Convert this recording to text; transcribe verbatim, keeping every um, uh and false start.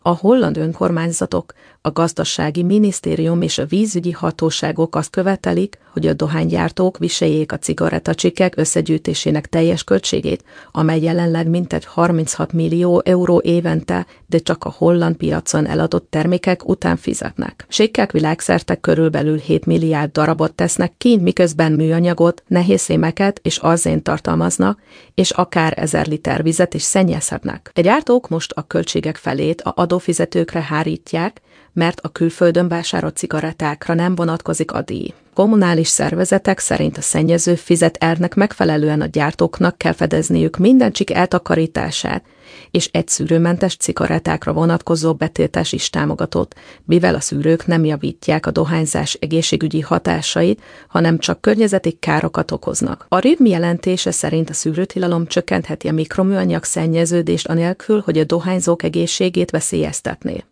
A holland önkormányzatok, a gazdasági minisztérium és a vízügyi hatóságok azt követelik, hogy a dohánygyártók viseljék a cigarettacsikek összegyűjtésének teljes költségét, amely jelenleg mintegy harminchat millió euró évente, de csak a holland piacon eladott termékek után fizetnek. Sékkek világszerte körülbelül hét milliárd darabot tesznek ki, miközben műanyagot, nehézszémeket és arzént tartalmaznak, és akár ezer liter vizet is szennyezhetnek. A gyártók most a költségek felét a adófizetőkre hárítják, mert a külföldön vásárolt cigarettákra nem vonatkozik a díj. Kommunális szervezetek szerint a szennyező fizet elvnek megfelelően a gyártóknak kell fedezniük minden csik eltakarítását, és egy szűrőmentes cigarettákra vonatkozó betiltás is támogatott, mivel a szűrők nem javítják a dohányzás egészségügyi hatásait, hanem csak környezeti károkat okoznak. A R I B M jelentése szerint a szűrőtilalom csökkentheti a mikroműanyag szennyeződést anélkül, hogy a dohányzók egészségét veszélyeztetné.